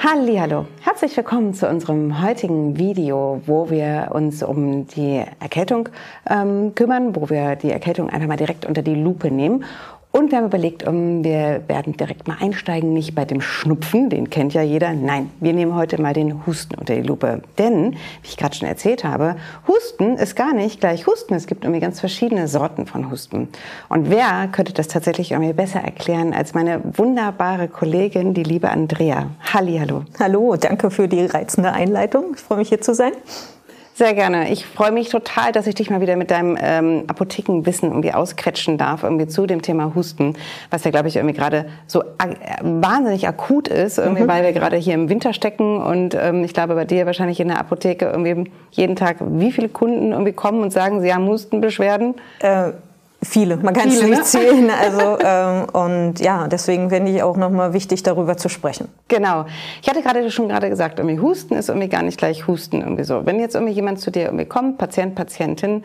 Hallihallo, herzlich willkommen zu unserem heutigen Video, wo wir uns um die Erkältung kümmern, wo wir die Erkältung einfach mal direkt unter die Lupe nehmen. Und wir haben überlegt, wir werden direkt mal einsteigen, nicht bei dem Schnupfen, den kennt ja jeder. Nein, wir nehmen heute mal den Husten unter die Lupe. Denn, wie ich gerade schon erzählt habe, Husten ist gar nicht gleich Husten. Es gibt irgendwie ganz verschiedene Sorten von Husten. Und wer könnte das tatsächlich irgendwie besser erklären als meine wunderbare Kollegin, die liebe Andrea. Hallihallo. Hallo, danke für die reizende Einleitung. Ich freue mich, hier zu sein. Sehr gerne. Ich freue mich total, dass ich dich mal wieder mit deinem Apothekenwissen irgendwie ausquetschen darf, irgendwie zu dem Thema Husten, was ja, glaube ich, irgendwie gerade so wahnsinnig akut ist, irgendwie, weil wir gerade hier im Winter stecken und ich glaube, bei dir wahrscheinlich in der Apotheke irgendwie jeden Tag wie viele Kunden irgendwie kommen und sagen, sie haben Hustenbeschwerden? Viele, man kann es nicht zählen. Und ja, deswegen finde ich auch nochmal wichtig, darüber zu sprechen. Genau. Ich hatte gerade gesagt, irgendwie Husten ist irgendwie gar nicht gleich Husten irgendwie so. Wenn jetzt irgendwie jemand zu dir irgendwie kommt, Patient, Patientin,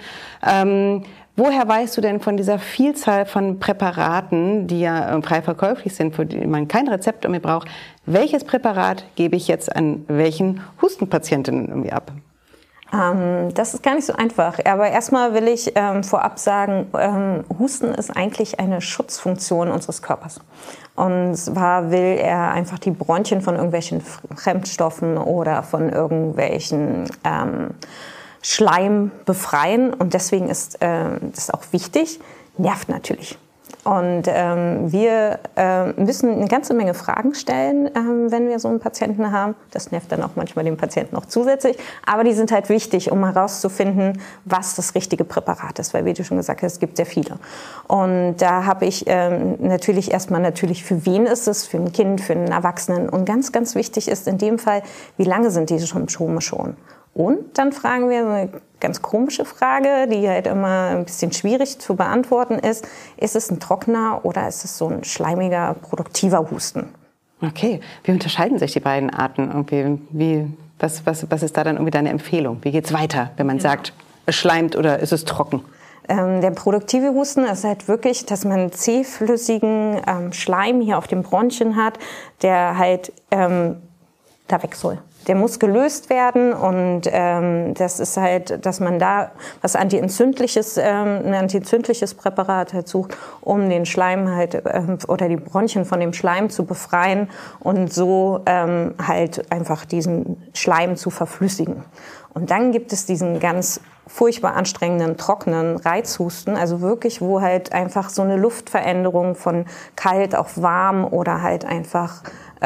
woher weißt du denn von dieser Vielzahl von Präparaten, die ja frei verkäuflich sind, für die man kein Rezept irgendwie braucht, welches Präparat gebe ich jetzt an welchen Hustenpatientinnen irgendwie ab? Das ist gar nicht so einfach. Aber erstmal will ich vorab sagen, Husten ist eigentlich eine Schutzfunktion unseres Körpers. Und zwar will er einfach die Bronchien von irgendwelchen Fremdstoffen oder von irgendwelchen Schleim befreien. Und deswegen ist das auch wichtig, nervt natürlich. Und wir müssen eine ganze Menge Fragen stellen, wenn wir so einen Patienten haben. Das nervt dann auch manchmal den Patienten noch zusätzlich. Aber die sind halt wichtig, um herauszufinden, was das richtige Präparat ist. Weil, wie du schon gesagt hast, es gibt sehr viele. Und da habe ich natürlich erstmal für wen ist es, für ein Kind, für einen Erwachsenen. Und ganz, ganz wichtig ist in dem Fall, wie lange sind diese Symptome schon? Und dann fragen wir eine ganz komische Frage, die halt immer ein bisschen schwierig zu beantworten ist. Ist es ein trockener oder ist es so ein schleimiger, produktiver Husten? Okay, wie unterscheiden sich die beiden Arten? Was ist da dann irgendwie deine Empfehlung? Wie geht's weiter, wenn man sagt, es schleimt oder ist es trocken? Der produktive Husten ist halt wirklich, dass man zähflüssigen Schleim hier auf den Bronchien hat, der halt da weg soll. Der muss gelöst werden und das ist halt, dass man da was ein antientzündliches Präparat halt sucht, um den Schleim halt oder die Bronchien von dem Schleim zu befreien und so halt einfach diesen Schleim zu verflüssigen. Und dann gibt es diesen ganz furchtbar anstrengenden, trockenen Reizhusten, also wirklich, wo halt einfach so eine Luftveränderung von kalt auf warm oder halt einfach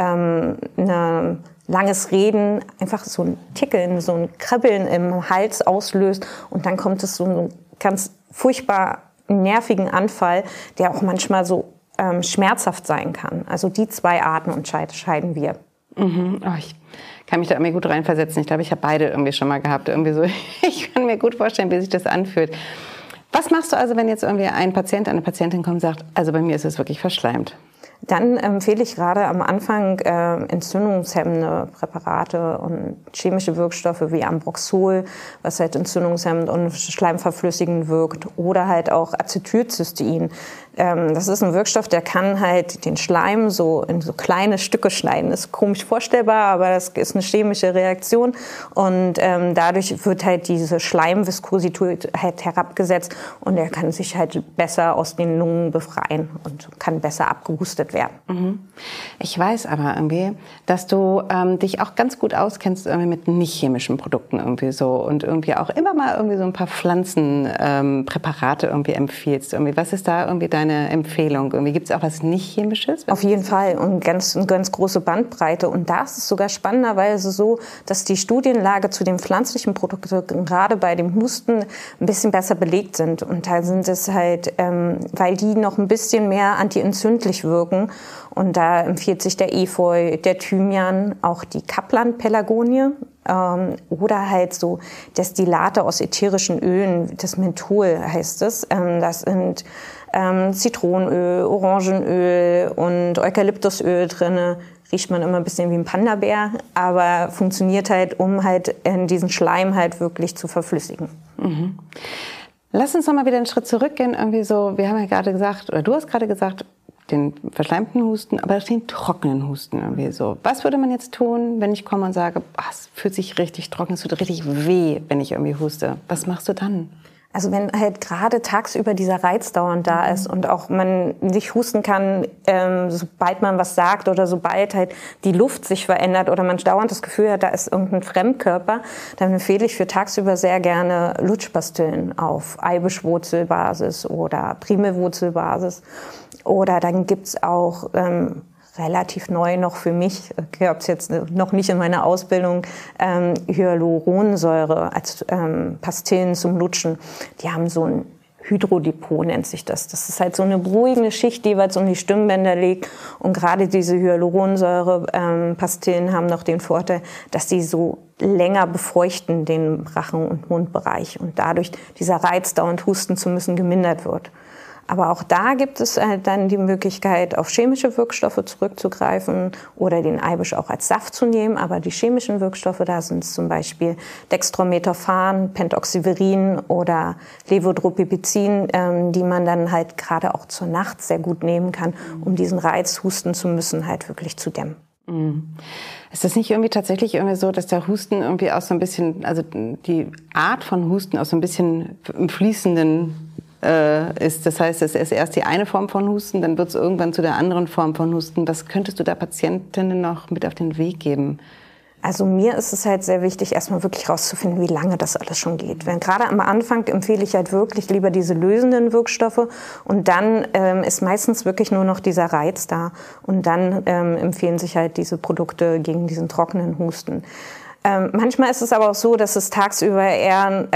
langes Reden, einfach so ein Tickeln, so ein Kribbeln im Hals auslöst und dann kommt es so einen ganz furchtbar nervigen Anfall, der auch manchmal so schmerzhaft sein kann. Also die zwei Arten unterscheiden wir. Mhm. Oh, ich kann mich da irgendwie gut reinversetzen. Ich glaube, ich habe beide irgendwie schon mal gehabt. Irgendwie so. Ich kann mir gut vorstellen, wie sich das anfühlt. Was machst du also, wenn jetzt irgendwie ein Patient, eine Patientin kommt und sagt, also bei mir ist es wirklich verschleimt? Dann empfehle ich gerade am Anfang entzündungshemmende Präparate und chemische Wirkstoffe wie Ambroxol, was halt entzündungshemmend und schleimverflüssigend wirkt, oder halt auch Acetylcystein. Das ist ein Wirkstoff, der kann halt den Schleim so in so kleine Stücke schneiden. Das ist komisch vorstellbar, aber das ist eine chemische Reaktion und dadurch wird halt diese Schleimviskosität halt herabgesetzt und er kann sich halt besser aus den Lungen befreien und kann besser abgehustet werden. Ich weiß aber irgendwie, dass du dich auch ganz gut auskennst irgendwie mit nicht chemischen Produkten irgendwie so und irgendwie auch immer mal irgendwie so ein paar Pflanzenpräparate irgendwie empfiehlst. Irgendwie, was ist da irgendwie deine Empfehlung? Irgendwie gibt es auch was nicht chemisches? Auf jeden Fall und eine ganz große Bandbreite. Und da ist es sogar spannenderweise so, dass die Studienlage zu den pflanzlichen Produkten gerade bei dem Husten ein bisschen besser belegt sind. Und da sind es halt, weil die noch ein bisschen mehr antientzündlich wirken. Und da empfiehlt sich der Efeu, der Thymian, auch die Kaplan-Pelargonie oder halt so Destillate aus ätherischen Ölen, das Menthol heißt es. Das sind Zitronenöl, Orangenöl und Eukalyptusöl drinne. Riecht man immer ein bisschen wie ein Panda-Bär, aber funktioniert halt, um halt diesen Schleim halt wirklich zu verflüssigen. Lass uns noch mal wieder einen Schritt zurückgehen. Irgendwie so, wir haben ja gerade gesagt, oder du hast gerade gesagt, den verschleimten Husten, aber den trockenen Husten irgendwie so. Was würde man jetzt tun, wenn ich komme und sage, es fühlt sich richtig trocken, es tut richtig weh, wenn ich irgendwie huste? Was machst du dann? Also wenn halt gerade tagsüber dieser Reiz dauernd da ist und auch man nicht husten kann, sobald man was sagt oder sobald halt die Luft sich verändert oder man dauernd das Gefühl hat, da ist irgendein Fremdkörper, dann empfehle ich für tagsüber sehr gerne Lutschpastillen auf Eibischwurzelbasis oder Primelwurzelbasis. Oder dann gibt's auch relativ neu noch für mich, ich habe es jetzt noch nicht in meiner Ausbildung, Hyaluronsäure als Pastillen zum Lutschen. Die haben so ein Hydrodepot, nennt sich das. Das ist halt so eine beruhigende Schicht, die jeweils um die Stimmbänder liegt. Und gerade diese Hyaluronsäure-Pastillen haben noch den Vorteil, dass sie so länger befeuchten, den Rachen- und Mundbereich. Und dadurch dieser Reiz, dauernd husten zu müssen, gemindert wird. Aber auch da gibt es dann die Möglichkeit, auf chemische Wirkstoffe zurückzugreifen oder den Eibisch auch als Saft zu nehmen. Aber die chemischen Wirkstoffe, da sind es zum Beispiel Dextrometaphan, Pentoxiverin oder Levodropipizin, die man dann halt gerade auch zur Nacht sehr gut nehmen kann, um diesen Reiz, husten zu müssen, halt wirklich zu dämmen. Ist das nicht irgendwie tatsächlich irgendwie so, dass der Husten irgendwie auch so ein bisschen, also die Art von Husten auch so ein bisschen im Fließenden ist. Das heißt, es ist erst die eine Form von Husten, dann wird es irgendwann zu der anderen Form von Husten. Was könntest du da Patientinnen noch mit auf den Weg geben? Also mir ist es halt sehr wichtig, erstmal wirklich rauszufinden, wie lange das alles schon geht. Wenn gerade am Anfang empfehle ich halt wirklich lieber diese lösenden Wirkstoffe und dann ist meistens wirklich nur noch dieser Reiz da und dann empfehlen sich halt diese Produkte gegen diesen trockenen Husten. Manchmal ist es aber auch so, dass es tagsüber eher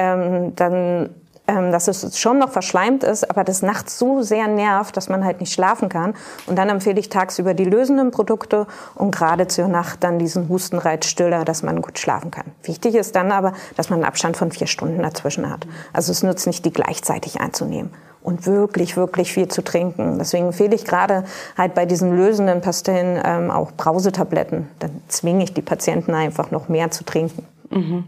dass es schon noch verschleimt ist, aber das nachts so sehr nervt, dass man halt nicht schlafen kann. Und dann empfehle ich tagsüber die lösenden Produkte und gerade zur Nacht dann diesen Hustenreizstiller, dass man gut schlafen kann. Wichtig ist dann aber, dass man einen Abstand von 4 Stunden dazwischen hat. Also es nützt nicht, die gleichzeitig einzunehmen. Und wirklich, wirklich viel zu trinken. Deswegen empfehle ich gerade halt bei diesen lösenden Pastillen auch Brausetabletten. Dann zwinge ich die Patienten einfach noch mehr zu trinken. Mhm.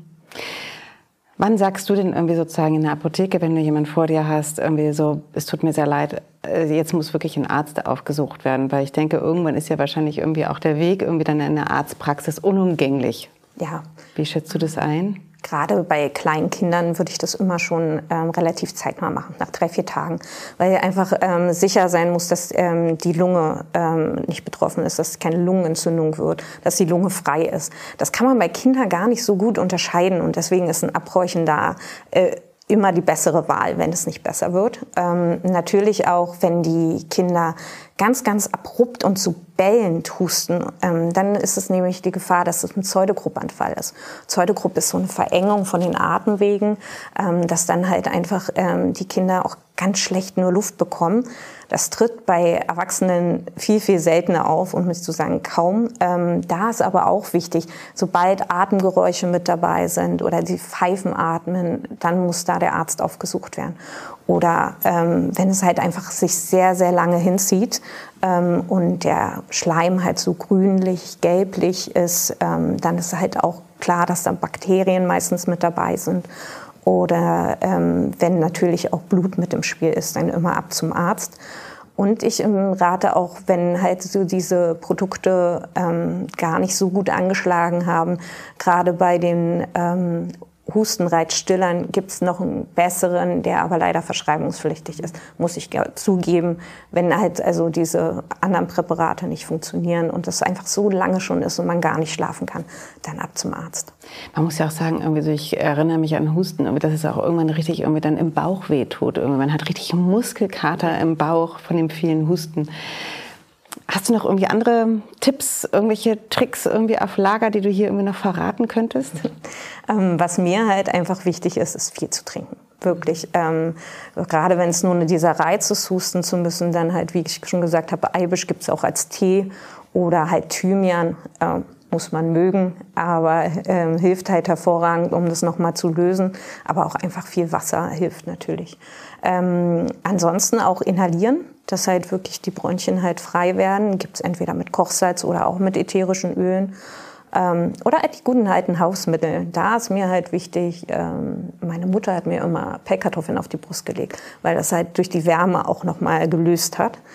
Wann sagst du denn irgendwie sozusagen in der Apotheke, wenn du jemanden vor dir hast, irgendwie so, es tut mir sehr leid, jetzt muss wirklich ein Arzt aufgesucht werden? Weil ich denke, irgendwann ist ja wahrscheinlich irgendwie auch der Weg irgendwie dann in der Arztpraxis unumgänglich. Ja. Wie schätzt du das ein? Gerade bei kleinen Kindern würde ich das immer schon relativ zeitnah machen, nach 3-4 Tagen. Weil einfach sicher sein muss, dass die Lunge nicht betroffen ist, dass keine Lungenentzündung wird, dass die Lunge frei ist. Das kann man bei Kindern gar nicht so gut unterscheiden und deswegen ist ein Abräuchen da immer die bessere Wahl, wenn es nicht besser wird. Natürlich auch, wenn die Kinder ganz, ganz abrupt und so bellend husten, dann ist es nämlich die Gefahr, dass es ein Pseudogruppanfall ist. Pseudogrupp ist so eine Verengung von den Atemwegen, dass dann halt einfach die Kinder auch ganz schlecht nur Luft bekommen. Das tritt bei Erwachsenen viel, viel seltener auf, um nicht zu sagen kaum. Da ist aber auch wichtig, sobald Atemgeräusche mit dabei sind oder die Pfeifen atmen, dann muss da der Arzt aufgesucht werden. Oder wenn es halt einfach sich sehr, sehr lange hinzieht und der Schleim halt so grünlich, gelblich ist, dann ist halt auch klar, dass da Bakterien meistens mit dabei sind. Oder wenn natürlich auch Blut mit im Spiel ist, dann immer ab zum Arzt. Und ich rate auch, wenn halt so diese Produkte gar nicht so gut angeschlagen haben, gerade bei den Hustenreizstillern gibt es noch einen besseren, der aber leider verschreibungspflichtig ist, muss ich zugeben, wenn halt also diese anderen Präparate nicht funktionieren und das einfach so lange schon ist und man gar nicht schlafen kann, dann ab zum Arzt. Man muss ja auch sagen, irgendwie so, ich erinnere mich an Husten, dass es auch irgendwann richtig irgendwie dann im Bauch wehtut. Man hat richtig Muskelkater im Bauch von dem vielen Husten. Hast du noch irgendwie andere Tipps, irgendwelche Tricks irgendwie auf Lager, die du hier irgendwie noch verraten könntest? Was mir halt einfach wichtig ist, ist viel zu trinken. Wirklich. Gerade wenn es nur dieser Reiz ist, husten zu müssen, dann halt, wie ich schon gesagt habe, Eibisch gibt es auch als Tee oder halt Thymian. Muss man mögen, aber hilft halt hervorragend, um das nochmal zu lösen. Aber auch einfach viel Wasser hilft natürlich. Ansonsten auch inhalieren, dass halt wirklich die Bronchien halt frei werden. Gibt es entweder mit Kochsalz oder auch mit ätherischen Ölen. Oder die guten alten Hausmittel. Da ist mir halt wichtig, meine Mutter hat mir immer Pellkartoffeln auf die Brust gelegt, weil das halt durch die Wärme auch nochmal gelöst hat.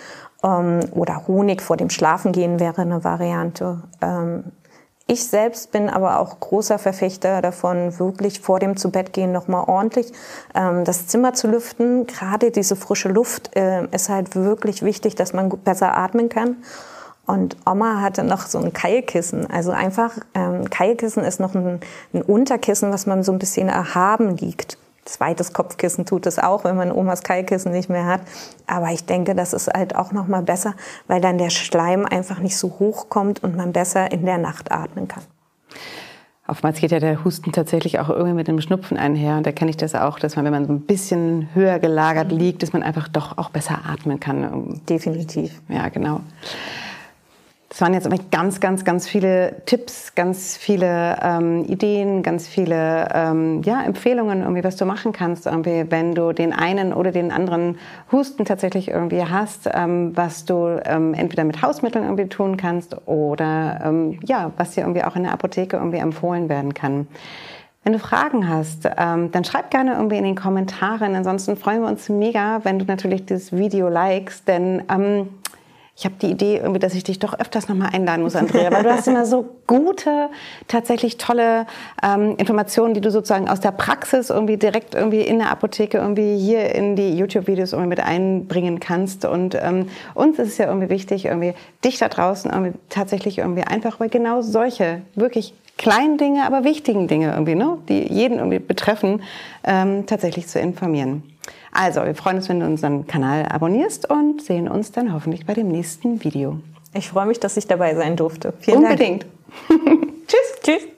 Oder Honig vor dem Schlafengehen wäre eine Variante. Ich selbst bin aber auch großer Verfechter davon, wirklich vor dem Zubettgehen nochmal ordentlich das Zimmer zu lüften. Gerade diese frische Luft ist halt wirklich wichtig, dass man besser atmen kann. Und Oma hatte noch so ein Keilkissen. Also einfach, Keilkissen ist noch ein Unterkissen, was man so ein bisschen erhaben liegt. Zweites Kopfkissen tut es auch, wenn man Omas Keilkissen nicht mehr hat. Aber ich denke, das ist halt auch noch mal besser, weil dann der Schleim einfach nicht so hoch kommt und man besser in der Nacht atmen kann. Oftmals geht ja der Husten tatsächlich auch irgendwie mit dem Schnupfen einher. Und da kenne ich das auch, dass man, wenn man so ein bisschen höher gelagert liegt, dass man einfach doch auch besser atmen kann. Definitiv. Ja, genau. Das waren jetzt ganz, ganz, ganz viele Tipps, ganz viele Ideen, ganz viele Empfehlungen, irgendwie, was du machen kannst, irgendwie, wenn du den einen oder den anderen Husten tatsächlich irgendwie hast, was du entweder mit Hausmitteln irgendwie tun kannst oder was dir irgendwie auch in der Apotheke irgendwie empfohlen werden kann. Wenn du Fragen hast, dann schreib gerne irgendwie in den Kommentaren. Ansonsten freuen wir uns mega, wenn du natürlich das Video likest, denn ich habe die Idee, irgendwie, dass ich dich doch öfters nochmal einladen muss, Andrea, weil du hast immer so gute, tatsächlich tolle Informationen, die du sozusagen aus der Praxis irgendwie direkt irgendwie in der Apotheke irgendwie hier in die YouTube-Videos irgendwie mit einbringen kannst. Und uns ist es ja irgendwie wichtig, irgendwie dich da draußen irgendwie tatsächlich irgendwie einfach über genau solche wirklich kleinen Dinge, aber wichtigen Dinge irgendwie, ne, die jeden irgendwie betreffen, tatsächlich zu informieren. Also, wir freuen uns, wenn du unseren Kanal abonnierst und sehen uns dann hoffentlich bei dem nächsten Video. Ich freue mich, dass ich dabei sein durfte. Vielen Dank. Unbedingt. Tschüss. Tschüss.